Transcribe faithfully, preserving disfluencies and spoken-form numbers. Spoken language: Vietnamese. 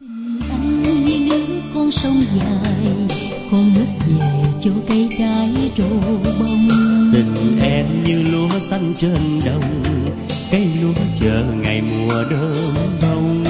Anh như nước con sông dài, con nước về chỗ cây trái trổ bông. Tình em như lúa xanh trên đồng, cây lúa chờ ngày mùa đơm bông.